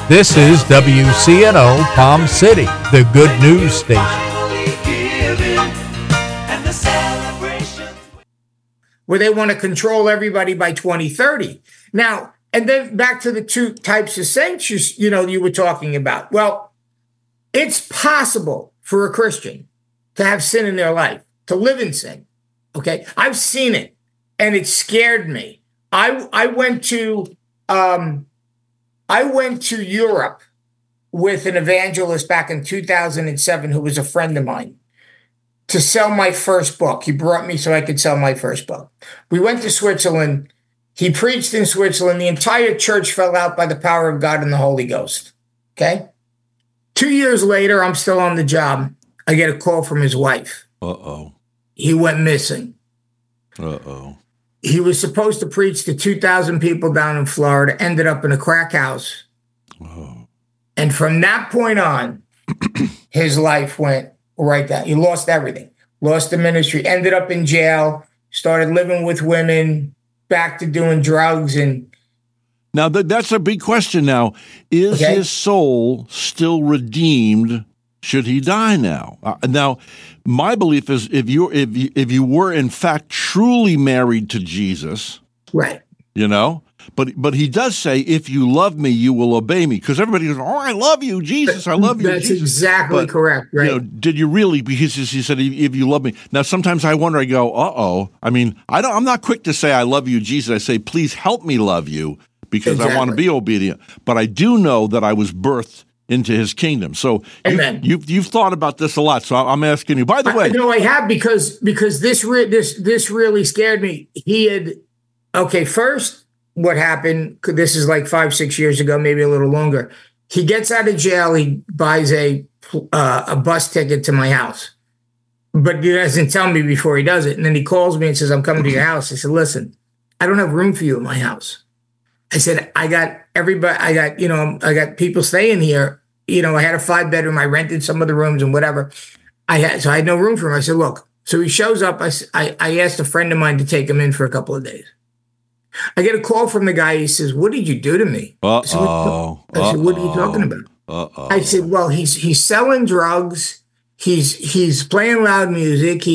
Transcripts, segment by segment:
This is WCNO Palm City, the good news station. Where they want to control everybody by 2030. Now, and then back to the two types of saints you were talking about. Well, it's possible for a Christian to have sin in their life, to live in sin. Okay, I've seen it, and it scared me. I went to Europe with an evangelist back in 2007 who was a friend of mine to sell my first book. He brought me so I could sell my first book. We went to Switzerland. He preached in Switzerland. The entire church fell out by the power of God and the Holy Ghost. Okay? 2 years later, I'm still on the job. I get a call from his wife. Uh-oh. He went missing. Uh-oh. He was supposed to preach to 2,000 people down in Florida, ended up in a crack house. Oh. And from that point on, his life went right down. He lost everything. Lost the ministry, ended up in jail, started living with women, back to doing drugs. And now that's a big question now. Is his soul still redeemed should he die now? Now, my belief is if you were in fact truly married to Jesus, right? But he does say, "If you love me, you will obey me." Because everybody goes, "Oh, I love you, Jesus. I love you." That's Jesus. exactly correct. Right? Did you really? Because he said, "If you love me." Now, sometimes I wonder. I go, "Uh-oh." I mean, I'm not quick to say I love you, Jesus. I say, "Please help me love you," because I want to be obedient. But I do know that I was birthed into his kingdom. So you've thought about this a lot. So I'm asking you. By the way, I have because this really scared me. He had first. What happened, this is like 5-6 years ago, maybe a little longer. He gets out of jail. He buys a bus ticket to my house, but he doesn't tell me before he does it. And then he calls me and says, "I'm coming to your house." I said, "Listen, I don't have room for you in my house." I said, I got everybody, I got people staying here. I had a 5-bedroom. I rented some of the rooms and whatever. I had no room for him. I said, "Look." So he shows up. I asked a friend of mine to take him in for a couple of days. I get a call from the guy. He says, "What did you do to me?" I said, "What are you talking about?" I said, "Well, he's selling drugs. He's playing loud music.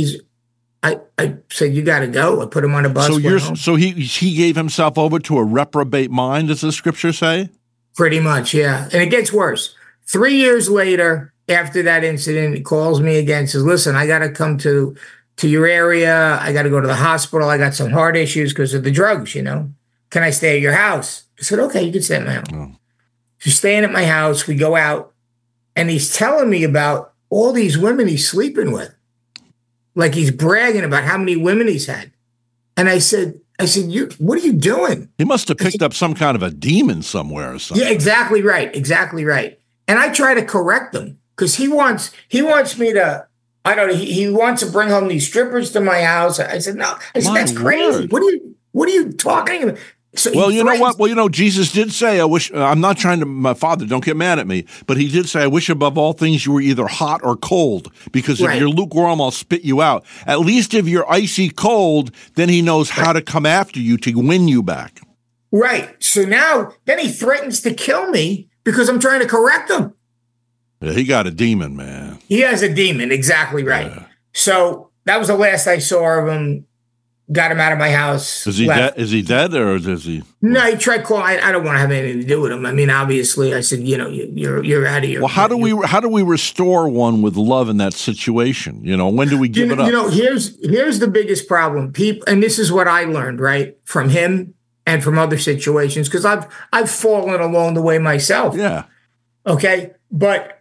I said, "You got to go." I put him on a bus. So he gave himself over to a reprobate mind, does the scripture say? Pretty much, yeah. And it gets worse. 3 years later, after that incident, he calls me again. Says, "Listen, I got to come to your area. I got to go to the hospital. I got some heart issues because of the drugs, Can I stay at your house?" I said, "Okay, you can stay at my house." Oh. He's staying at my house. We go out, and he's telling me about all these women he's sleeping with. Like he's bragging about how many women he's had. And I said, what are you doing? He must have picked up some kind of a demon somewhere or something. Yeah, exactly right. Exactly right. And I try to correct him because he wants me to, I don't know. He wants to bring home these strippers to my house. I said, "No." I said, "That's crazy. What are you talking about?" So well, you know what? Well, Jesus did say, "I wish." I'm not trying to. My Father, don't get mad at me. But he did say, "I wish above all things you were either hot or cold, because if you're lukewarm, I'll spit you out." At least if you're icy cold, then he knows how to come after you to win you back. Right. So then he threatens to kill me because I'm trying to correct him. Yeah, he got a demon, man. He has a demon. Exactly right. Yeah. So that was the last I saw of him. Got him out of my house. Is he dead? Is he dead, or is he? No, he tried calling. I don't want to have anything to do with him. I mean, obviously, I said, you're out of here. Well, how do we restore one with love in that situation? When do we give it up? Here's the biggest problem. People, and this is what I learned, right, from him and from other situations, because I've fallen along the way myself. Yeah. Okay, but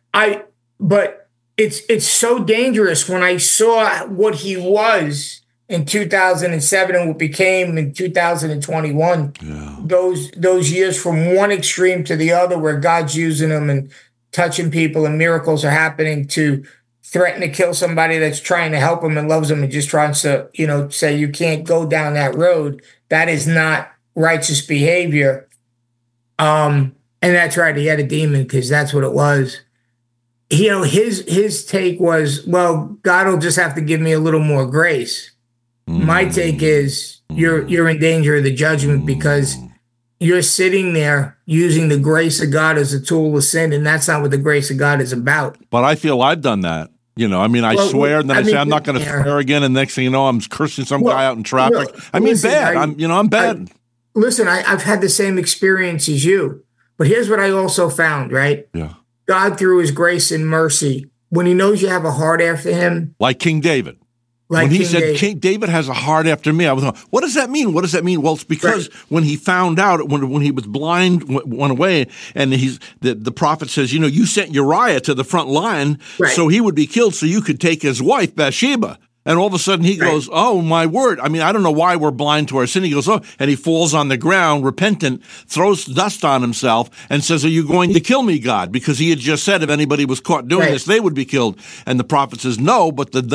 it's so dangerous when I saw what he was in 2007 and what became in 2021. Yeah. Those years from one extreme to the other, where God's using them and touching people and miracles are happening, to threaten to kill somebody that's trying to help him and loves him and just tries to, say you can't go down that road. That is not righteous behavior. And that's right. He had a demon, because that's what it was. His take was, well, God will just have to give me a little more grace. My take is you're in danger of the judgment, because you're sitting there using the grace of God as a tool of sin, and that's not what the grace of God is about. But I feel I've done that. I mean, I swear, and then I say I'm not going to swear again, and next thing you know, I'm cursing some guy out in traffic. I mean, listen, bad. I'm bad. Listen, I've had the same experience as you, but here's what I also found, right? Yeah. God, through his grace and mercy, when he knows you have a heart after him. Like King David. When he said, King David has a heart after me, I was like, what does that mean? What does that mean? Well, it's because when he found out, when he was blind, went away, and the prophet says, you sent Uriah to the front line so he would be killed so you could take his wife, Bathsheba. And all of a sudden he goes, oh, my word. I mean, I don't know why we're blind to our sin. He goes, oh, and he falls on the ground, repentant, throws dust on himself and says, are you going to kill me, God? Because he had just said if anybody was caught doing this, they would be killed. And the prophet says, no, but the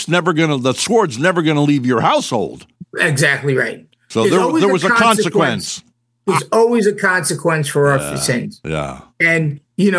sword's never going to leave your household. Exactly right. So there was a consequence. There's always a consequence for our sins. Yeah. And,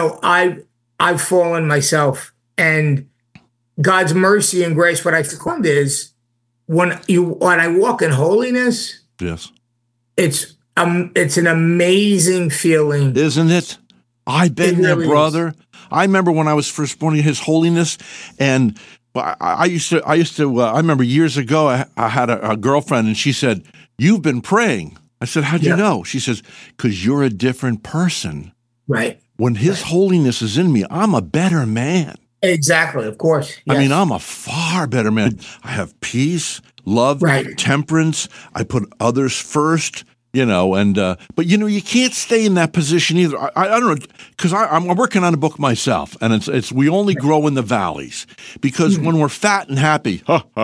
I've fallen myself, and God's mercy and grace, what I found is when I walk in holiness, yes, it's an amazing feeling. Isn't it? I've been there, brother. I remember when I was first born in His Holiness, and I remember years ago, I had a girlfriend, and she said, you've been praying. I said, how'd you know? She says, because you're a different person. Right. When His holiness is in me, I'm a better man. Exactly, of course. Yes. I mean, I'm a far better man. I have peace, love, temperance. I put others first, but you can't stay in that position either. I don't know, because I'm working on a book myself, and it's we only grow in the valleys, because when we're fat and happy,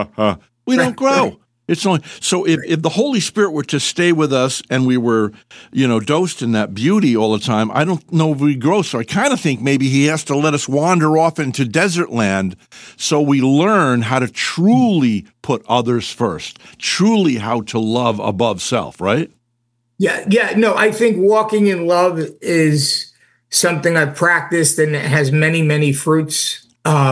we don't grow. It's only so if the Holy Spirit were to stay with us and we were, dosed in that beauty all the time, I don't know if we grow. So I kind of think maybe He has to let us wander off into desert land so we learn how to truly put others first, truly how to love above self, right? Yeah. No, I think walking in love is something I've practiced, and it has many, many fruits.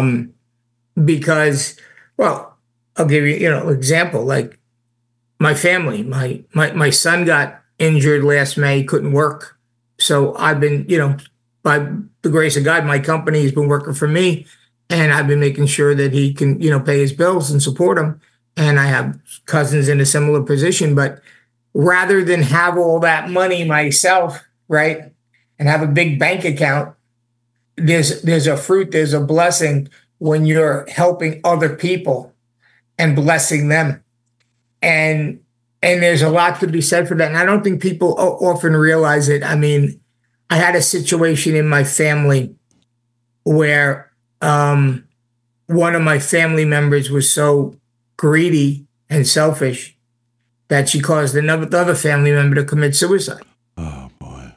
Because, well, I'll give you, an example. Like my family, my son got injured last May, couldn't work. So I've been, by the grace of God, my company has been working for me, and I've been making sure that he can, pay his bills and support him. And I have cousins in a similar position, but rather than have all that money myself, right, and have a big bank account, there's a fruit, there's a blessing when you're helping other people and blessing them. And there's a lot to be said for that. And I don't think people often realize it. I mean, I had a situation in my family where one of my family members was so greedy and selfish that she caused the other family member to commit suicide. Oh, boy.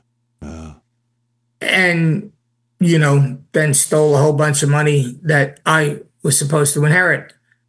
And, then stole a whole bunch of money that I was supposed to inherit.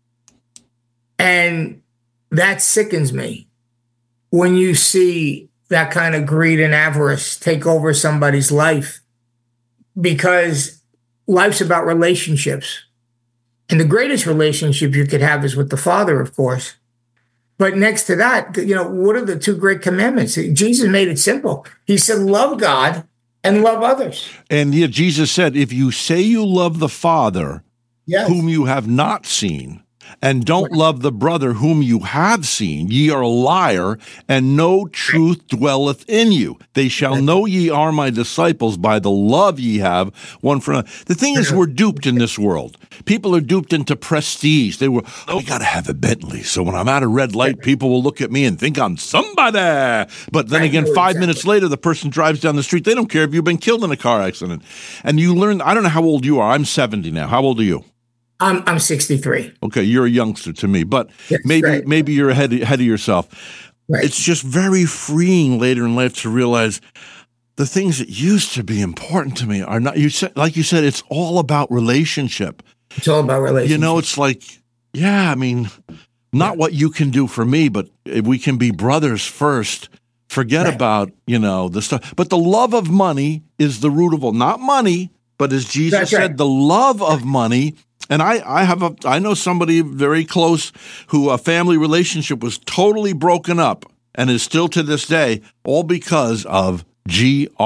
And that sickens me when you see that kind of greed and avarice take over somebody's life, because life's about relationships. And the greatest relationship you could have is with the Father, of course. But next to that, what are the two great commandments? Jesus made it simple. He said, love God and love others. And Jesus said, if you say you love the Father, whom you have not seen, and don't love the brother whom you have seen, ye are a liar, and no truth dwelleth in you. They shall know ye are my disciples by the love ye have one for another. The thing is, we're duped in this world. People are duped into prestige. I got to have a Bentley, so when I'm at a red light, people will look at me and think I'm somebody. But then again, 5 minutes later, the person drives down the street. They don't care if you've been killed in a car accident. And you learn, I don't know how old you are. I'm 70 now. How old are you? I'm 63. Okay, you're a youngster to me, but maybe you're ahead of yourself. Right. It's just very freeing later in life to realize the things that used to be important to me are not. Like you said, it's all about relationship. It's all about relationship. It's like, not what you can do for me, but if we can be brothers first. Forget about the stuff. But the love of money is the root of all. Not money, but as Jesus said, the love of money. And I know somebody very close who a family relationship was totally broken up and is still to this day, all because of GREED.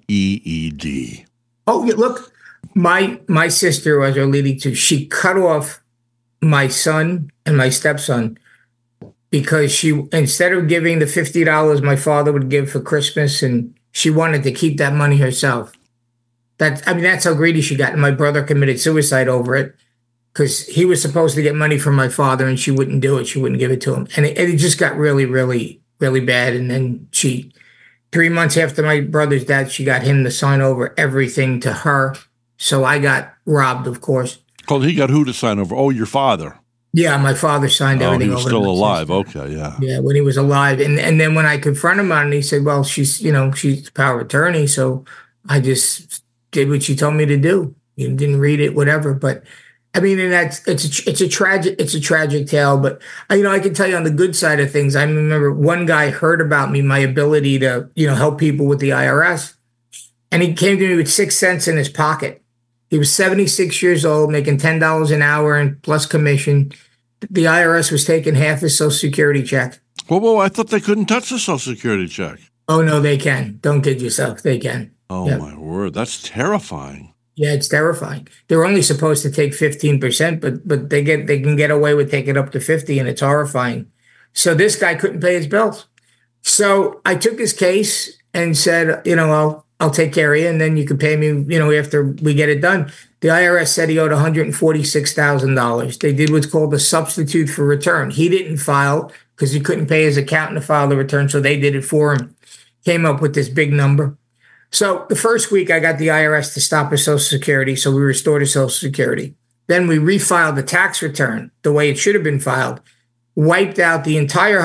Oh, look, my sister was leading to. She cut off my son and my stepson because she, instead of giving the $50 my father would give for Christmas, and she wanted to keep that money herself. That's how greedy she got. And my brother committed suicide over it because he was supposed to get money from my father and she wouldn't do it. She wouldn't give it to him. And it just got really, really, really bad. And then 3 months after my brother's death, she got him to sign over everything to her. So I got robbed, of course. Oh, he got who to sign over? Oh, your father. Yeah, my father signed everything over. He was still alive. Okay, yeah. Yeah, when he was alive. And then when I confronted him on it, he said, well, she's power of attorney. So I just did what she told me to do. You didn't read it, whatever. But I mean, and it's a tragic tale. But I can tell you on the good side of things. I remember one guy heard about me, my ability to help people with the IRS, and he came to me with 6 cents in his pocket. He was 76 years old, making $10 an hour and plus commission. The IRS was taking half his Social Security check. Whoa! I thought they couldn't touch the Social Security check. Oh no, they can. Don't kid yourself. They can. Oh, yep. My word. That's terrifying. Yeah, it's terrifying. They're only supposed to take 15%, but they can get away with taking up to 50%, and it's horrifying. So this guy couldn't pay his bills. So I took his case and said, I'll take care of you, and then you can pay me, after we get it done. The IRS said he owed $146,000. They did what's called a substitute for return. He didn't file because he couldn't pay his accountant to file the return, so they did it for him. Came up with this big number. So the first week, I got the IRS to stop his Social Security, so we restored his Social Security. Then we refiled the tax return the way it should have been filed, wiped out the entire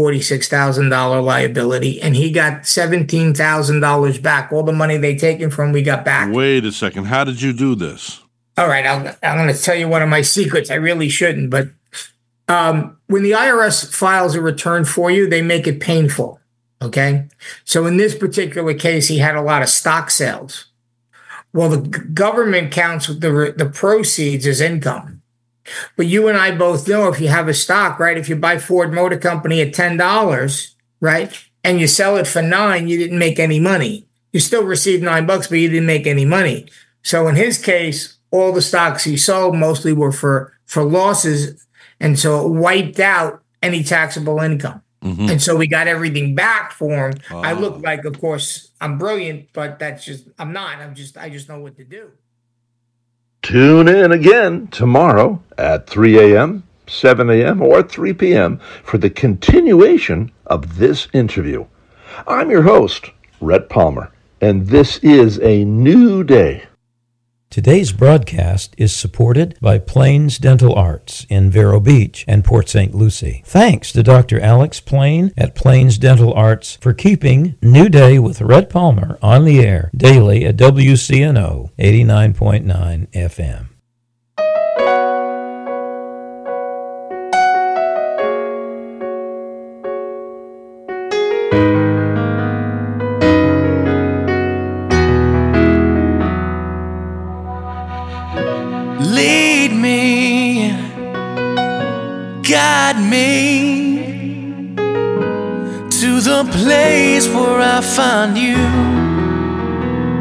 $146,000 liability, and he got $17,000 back. All the money they taken from, we got back. Wait a second. How did you do this? All right, I'm going to tell you one of my secrets. I really shouldn't, but when the IRS files a return for you, they make it painful. Okay. So in this particular case, he had a lot of stock sales. Well, the government counts the proceeds as income. But you and I both know if you have a stock, right? If you buy Ford Motor Company at $10, right? And you sell it for $9, you didn't make any money. You still received $9, but you didn't make any money. So in his case, all the stocks he sold mostly were for losses. And so it wiped out any taxable income. Mm-hmm. And so we got everything back for him. Oh. I look like, of course, I'm brilliant, but I'm not. I just know what to do. Tune in again tomorrow at 3 a.m., 7 a.m., or 3 p.m. for the continuation of this interview. I'm your host, Rhett Palmer, and this is a new day. Today's broadcast is supported by Plains Dental Arts in Vero Beach and Port St. Lucie. Thanks to Dr. Alex Plain at Plains Dental Arts for keeping New Day with Rhett Palmer on the air daily at WCNO 89.9 FM. Guide me to the place where I find you.